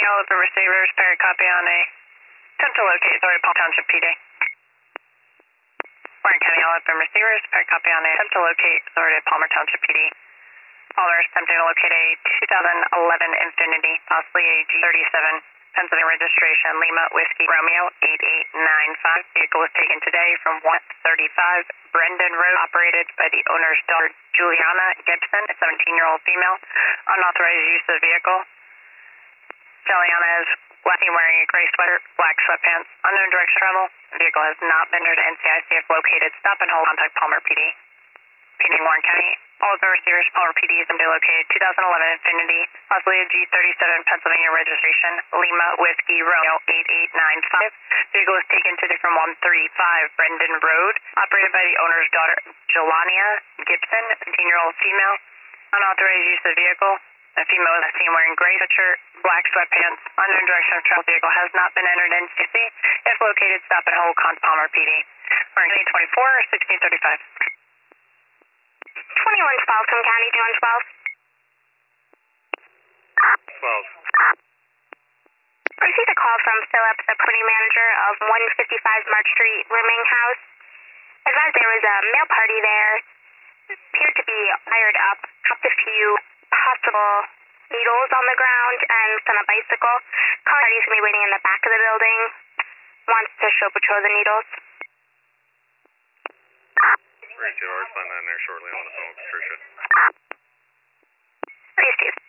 all of the receivers, pair copy on a attempt to locate authority Palmer Township PD. Warren County, all of the receivers, pair copy on a attempt to locate authority Palmer Township PD. Callers attempting to locate a 2011 Infiniti, possibly a G37, Pennsylvania registration, Lima Whiskey Romeo 8895. Vehicle was taken today from 135 Brendan Road, operated by the owner's daughter, Juliana Gibson, a 17-year-old female. Unauthorized use of the vehicle. Juliana is wearing a gray sweater, black sweatpants, unknown direction of travel. The vehicle has not been entered to NCIC if located. Stop and hold, contact Palmer PD. PD Warren County. All of the receivers, Palmer PD is located 2011 Infiniti, possibly a G37 Pennsylvania registration, Lima Whiskey Romeo 8895. Vehicle was taken today from 135 Brendan Road, operated by the owner's daughter, Jelania Gibson, 17-year-old female. Unauthorized use of the vehicle. A female was seen wearing gray sweatshirt, black sweatpants, unknown direction of travel. Vehicle has not been entered in NCIC. If located, stop and hold, contact Palmer PD. Warren County 24 1635. 2112, King County, 2112. 12. Received a call from Phillips, the property manager of 155 March Street, Rooming House. Advised there was a mail party there. Appeared to be fired up. Dropped a few possible needles on the ground and on a bicycle. Car party's going to be waiting in the back of the building. Wants to show patrol the needles. Ready to respond on there shortly on the phone with Patricia. Ready, Steve.